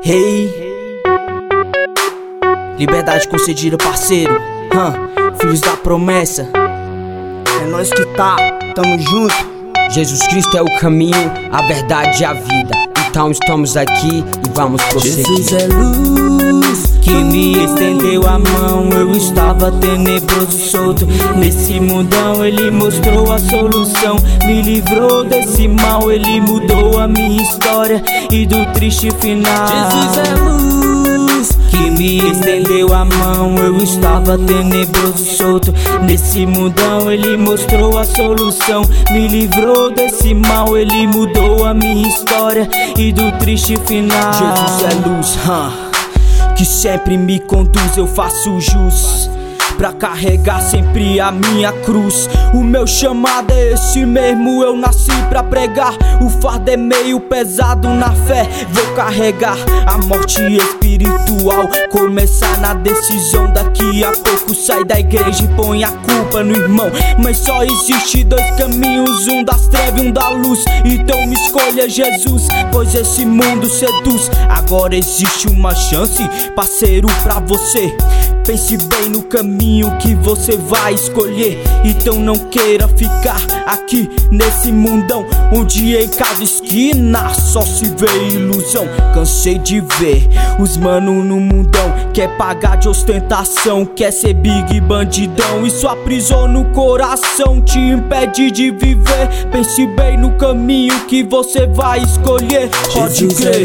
Hey, liberdade concedida, parceiro. Filhos da promessa. É nós que tá, tamo junto. Jesus Cristo é o caminho, a verdade e a vida. Então estamos aqui e vamos prosseguir. Jesus é luz que me estendeu a mão. Eu estava tenebroso, solto nesse mundão. Ele mostrou a solução, me livrou desse mal. Ele mudou a minha história e do triste final. Jesus é luz que me estendeu a mão. Eu estava tenebroso, solto nesse mundão. Ele mostrou a solução, me livrou desse mal. Ele mudou a minha história e do triste final. Jesus é luz, que sempre me conduz. Eu faço jus pra carregar sempre a minha cruz. O meu chamado é esse mesmo, eu nasci pra pregar. O fardo é meio pesado, na fé vou carregar. A morte espiritual começar na decisão. Daqui a pouco sai da igreja e põe a culpa no irmão. Mas só existe dois caminhos, um das trevas e um da luz. Então me escolha Jesus, pois esse mundo seduz. Agora existe uma chance, parceiro, pra você. Pense bem no caminho que você vai escolher. Então não queira ficar aqui nesse mundão, onde em cada esquina só se vê ilusão. Cansei de ver os mano no mundão, quer pagar de ostentação, quer ser big bandidão. Isso aprisiona o coração, te impede de viver. Pense bem no caminho que você vai escolher. Pode crer.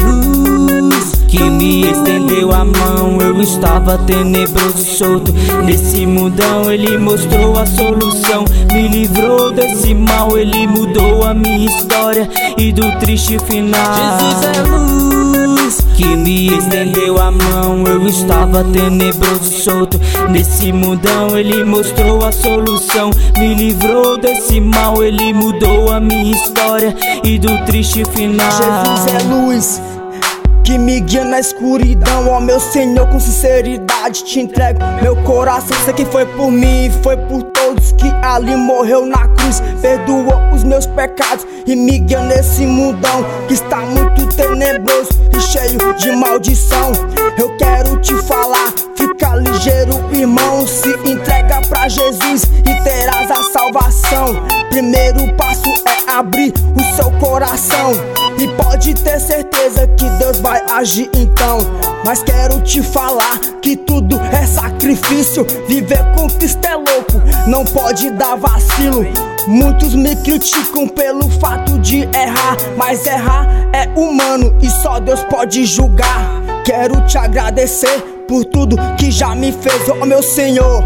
Que me estendeu a mão. Eu estava tenebroso, solto nesse mundão. Ele mostrou a solução, me livrou desse mal. Ele mudou a minha história e do triste final. Jesus é luz que me estendeu a mão. Eu estava tenebroso, solto nesse mundão. Ele mostrou a solução, me livrou desse mal. Ele mudou a minha história e do triste final. Jesus é luz que me guia na escuridão. Ó meu Senhor, com sinceridade te entrego meu coração. Sei que foi por mim e foi por todos que ali morreu na cruz. Perdoou os meus pecados e me guia nesse mundão que está muito tenebroso e cheio de maldição. Eu quero te falar, fica ligeiro, irmão. Se entrega pra Jesus e terás a salvação. Primeiro passo é abrir o seu coração, e pode ter certeza que Deus vai agir então. Mas quero te falar que tudo é sacrifício. Viver com Cristo é louco, não pode dar vacilo. Muitos me criticam pelo fato de errar, mas errar é humano e só Deus pode julgar. Quero te agradecer por tudo que já me fez, ó meu Senhor.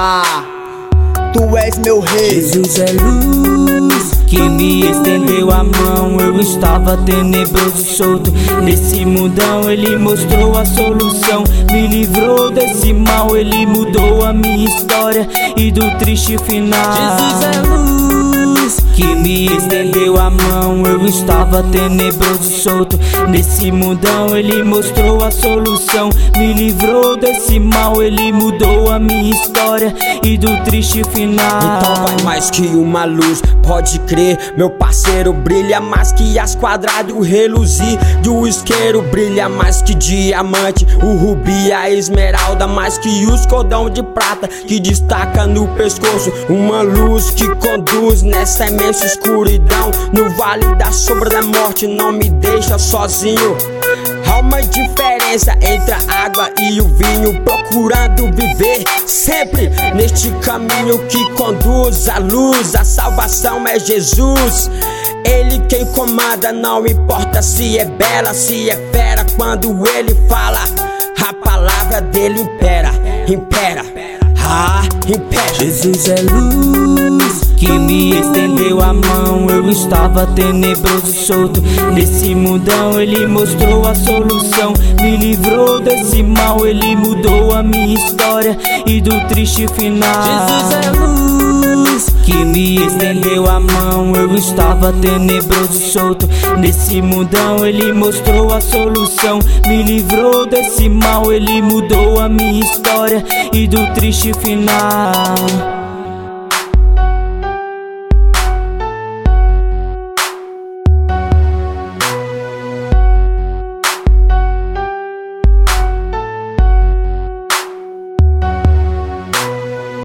Tu és meu rei. Jesus é luz que me estendeu a mão. Eu estava tenebroso, solto nesse mundão. Ele mostrou a solução, me livrou desse mal. Ele mudou a minha história e do triste final. Jesus é luz que me estendeu a mão. Eu estava tenebroso, solto nesse mundão. Ele mostrou a solução, me livrou desse mal. Ele mudou a minha história e do triste final. Então vai mais que uma luz, pode crer, meu parceiro. Brilha mais que as quadradas, o reluzir do isqueiro. Brilha mais que diamante, o rubi, a esmeralda. Mais que os cordão de prata que destaca no pescoço. Uma luz que conduz nessa imensa escuridão. No vale da sombra da morte não me deixa sozinho. Há uma diferença entre a água e o vinho, procurando viver sempre neste caminho que conduz à luz. A salvação é Jesus, Ele quem comanda. Não importa se é bela, se é fera. Quando Ele fala, a palavra dele impera, impera, impera. Jesus é luz que me estendeu a mão. Eu estava tenebroso, solto nesse mundão. Ele mostrou a solução, me livrou desse mal. Ele mudou a minha história e do triste final. Jesus é luz que me estendeu a mão. Eu estava tenebroso, solto nesse mundão. Ele mostrou a solução, me livrou desse mal. Ele mudou a minha história e do triste final.